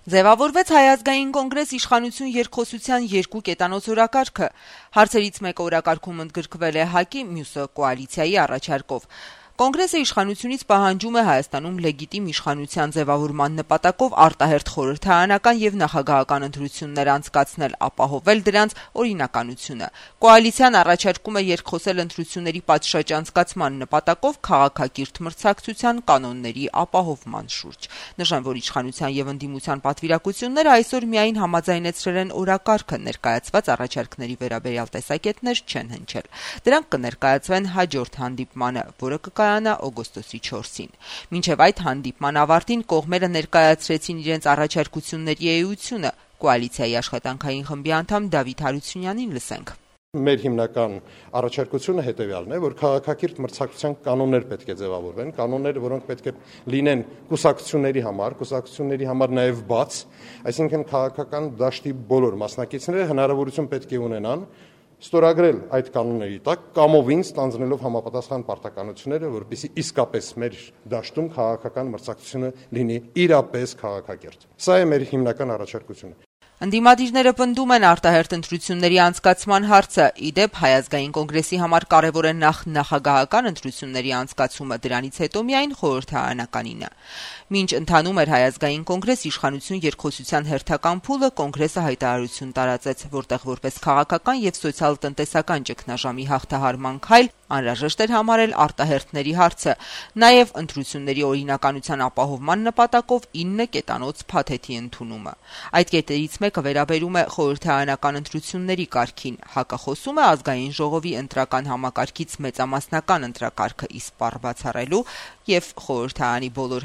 Ձևավորվեց Հայ ազգային կոնգրես իշխանություն երկխոսության երկու կետանոց օրակարգը։ Հարցերից մեկը օրակարգում ընդգրկվել է ՀԱԿ-ի, մյուսը կոալիցիայի առաջարկով։ Կոնգրեսը իշխանությունից պահանջում է Հայաստանում լեգիտիմ իշխանության ձևավորման նպատակով արտահերթ խորհրդարանական եւ նախագահական ընտրություններ անցկացնել, ապահովել դրանց օրինականությունը։ Կոալիցիան առաջարկում է երկխոսել ընտրությունների պատշաճ անցկացման նպատակով քաղաքակիրթ մրցակցության կանոնների ապահովման շուրջ։ Նշան, որ իշխանության եւ ընդդիմության պատվիրակությունները այսօր միայն համաձայնեցրել են օրակարգը, ներկայացված առաջարկների վերաբերյալ տեսակետներ չեն հնչել։ Դրանք կներկայացվեն հաջորդ հանդիպմանը, որը կկայանա օգոստոսի 4-ին։ Մինչև այդ հանդիպման ավարտին կողմերը ներկայացրեցին իրենց առաջարկությունների էությունը։ Կոալիցիայի աշխատանքային խմբի անդամ Դավիթ Հարությունյանին լսենք։ Մեր հիմնական առաջարկությունը հետևյալն է, որ քաղաքակիրթ մրցակցության կանոններ պետք է ձևավորվեն, կանոններ, որոնք պետք է լինեն կուսակցությունների համար նաև բաց, այսինքն քաղաքական դաշտի բոլոր մասնակիցները հնարավորություն պետք է ունենան ստորագրել այդ կանոնների տակ կամովին ստանձնելով համապատասխան պարտականությունները, որպեսզի իսկապես մեր դաշտում քաղաքական մրցակցությունը լինի իրապես քաղաքակիրթ։ Սա է մեր հիմնական առաջարկությունը։ Ընդդիմադիրները պնդում են արտահերթ ընտրությունների անցկացման հարցը։ Իդեպ Հայ ազգային կոնգրեսի համար կարևոր է նախագահական ընտրությունների անցկացումը, դրանից հետո միայն խորհրդարանականինը։ Մինչ ընթանում էր Հայ ազգային կոնգրես իշխանություն երկխոսության հերթական փուլը, կոնգրեսը հայտարարություն տարածեց, որտեղ որպես քաղաքական եւ սոցիալ-տնտեսական ճգնաժամի հաղթահարման քայլ անհրաժեշտ էր համարել արտահերթների հարցը, նաեւ ընտրությունների օրինականության ապահովման նպատակով 9 կետանոց փաթեթի ընդունումը։ Այդ կետերից մեկը վերաբերում է խորհրդարանական ընտրությունների կարգին։ ՀԱԿ-ը խոսում է ազգային ժողովի ընտրական համակարգից մեծամասնական ընտրակարգը իսպառ բացառելու եւ խորհրդարանի բոլոր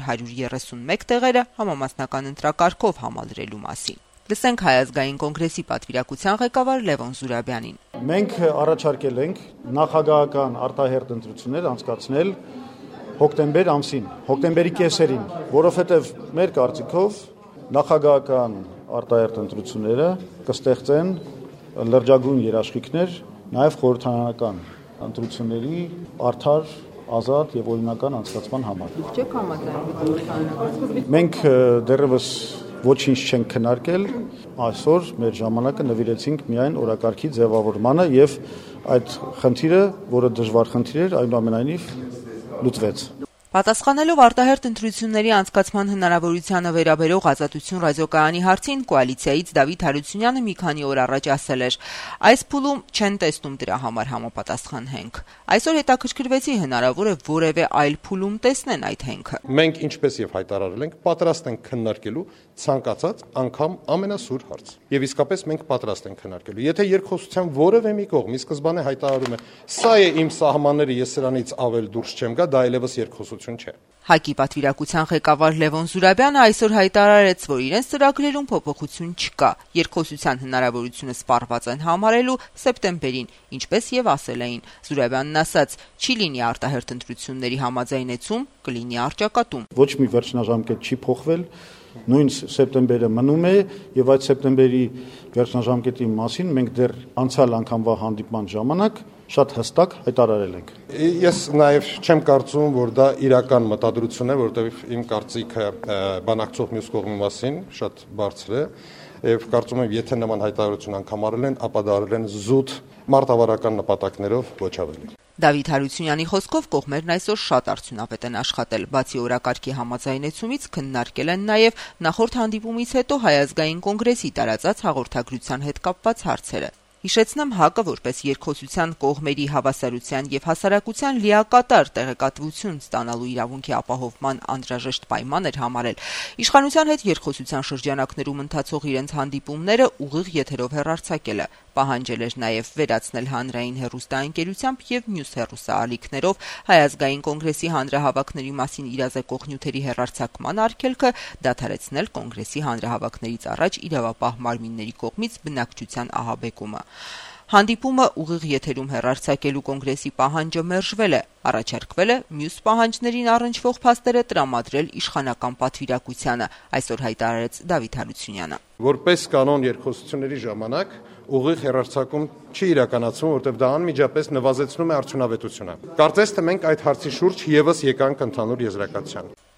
131 տեղերը համամասնական ընտրակարգով համալրելու մասին։ Լսենք Հայ ազգային կոնգրեսի պատվիրակության ղեկավար Լևոն Զուրաբյանին։ Մենք առաջարկել ենք նախագահական արտահերթ ընտրություններ անցկացնել հոկտեմբեր ամսին, հոկտեմբերի կեսերին, որովհետև մեր կարծիքով նախագահական արտահերթ ընտրությունները կստեղծեն լրջագույն երաշխիքներ նաև խորհրդարանական ընտրությունների արդար, ազատ եւ օրինական անցկացման համար։ Դուք չեք համաձայնվում։ Մենք դեռևս ոչինչ չենք քննարկել, այսօր մեր ժամանակը նվիրեցինք միայն օրակարգի ձևավորմանը եւ այդ խնդիրը, որը դժվար խնդիր էր, այնուամենայնիվ լուծվեց։ Պատասխանելով արտահերթ ընտրությունների անցկացման հնարավորությանը վերաբերող Ազատություն ռադիոկայանի հարցին, կոալիցիայից Դավիթ Հարությունյանը մի քանի օր առաջ ասել էր. այս փուլում չեն տեսնում դրա համար համապատասխան հենք։ Այսօր հետաքրքրվեցի հնարավոր է որևէ այլ փուլում տեսնեն այդ հենքը։ Մենք ինչպես եւ հայտարարել ենք, պատրաստ ենք քննարկելու ցանկացած անգամ ամենասուր հարց։ Եվ իսկապես մենք պատրաստ ենք քննարկելու։ Եթե երկխոսության որևէ մի կողմ ի սկզբանե հայտարարում է, սա է իմ սահմանները, ես սրանից ավել դուրս չեմ գա, դա այլևս երկխոսություն չէ։ ՀԱԿ-ի պատվիրակության ղեկավար Լևոն Զուրաբյանը այսօր հայտարարեց, որ իրենց ծրագրերում փոփոխություն չկա։ Երկխոսության հնարավորությունը սպառված են համարելու սեպտեմբերին, ինչպես եւ ասել էին։ Զուրաբյանն ասաց, չի լինի արտահերթ ընտրությունների համաձայնեցում, կլինի առճակատում։ Ոչ մի վերջնաժամկետ չի փոխվել, նույն սեպտեմբերը մնում է եւ այդ սեպտեմբերի վերջնաժամկետի մասին մենք դեռ անցյալ անգամվա հանդիպման ժամանակ շատ հստակ հայտարարել ենք։ Ես նաև չեմ կարծում, որ դա իրական մտադրություն է, որովհետև իմ կարծիքը բանակցող մյուս կողմի մասին շատ բարձր է, եւ կարծում եմ, եթե նման հայտարարություն անգամ արել են, ապա դա արել են զուտ մարտավարական նպատակներով, ոչ ավելի։ Դավիթ Հարությունյանի խոսքով կողմերն այսօր շատ արդյունավետ են աշխատել, բացի օրակարգի համաձայնեցումից քննարկել են նաև նախորդ հանդիպումից հետո Հայ ազգային կոնգրեսի տարածած հաղորդագրության հետ կապված հարցերը։ Հիշեցնեմ, ՀԱԿ-ը որպես երկխոսության կողմերի հավասարության եւ հասարակության լիակատար տեղեկատվություն ստանալու իրավունքի ապահովման անհրաժեշտ պայման էր համարել։ Իշխանության հետ երկխոսության շրջանակներում ընթացող իրենց հանդիպումները ուղիղ եթերով հեռարձակելը, պահանջել էր նաև վերացնել հանրային հեռուստաընկերությամբ եւ մյուս հեռուստաալիքներով Հայ ազգային կոնգրեսի հանրահավաքների մասին իրազեկող նյութերի հեռարձակման արգելքը, դադարեցնել կոնգրեսի հանրահավաքներից առաջ իրավապահ մարմինների կողմից բնակչության ահաբեկումը։ Հանդիպումը ուղիղ եթերում հեռարձակելու կոնգրեսի պահանջը մերժվել է, առաջարկվել է մյուս պահանջներին առնչվող փաստերը տրամադրել իշխանական պատվիրակությանը, այսօր հայտարարեց Դավիթ Հարությունյանը։ Որպես կանոն երկխոսությունների ժամանակ ուղիղ հեռարձակում չի իրականացվում, որտեղ դա անմիջապես նվազեցնում է արդյունավետությունը։ Կարծես թե մենք այդ հարցի շուրջ եւս եկանք ընդհանուր եզրակացության։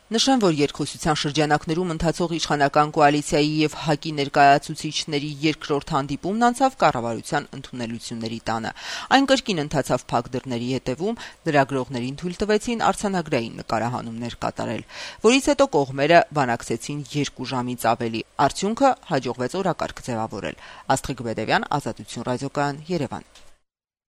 Նշեմ, որ երկխոսության շրջանակներում ընթացող իշխանական կոալիցիայի եւ ՀԱԿ-ի ներկայացուցիչների երկրորդ հանդիպումն անցավ կառավարության ընդունելությունների տանը։ Այն կրկին ընթացավ փակ դռների հետևում, լրագրողներին թույլ տվեցին արձանագրային նկարահանումներ կատարել, որից հետո կողմերը բանակցեցին 2 ժամից ավելի։ Արդյունքը հաջողվեց օրակարգ ձևավորել։ Աստղիկ Բեդևյան, Ազատություն ռադիոկայան, Երևան։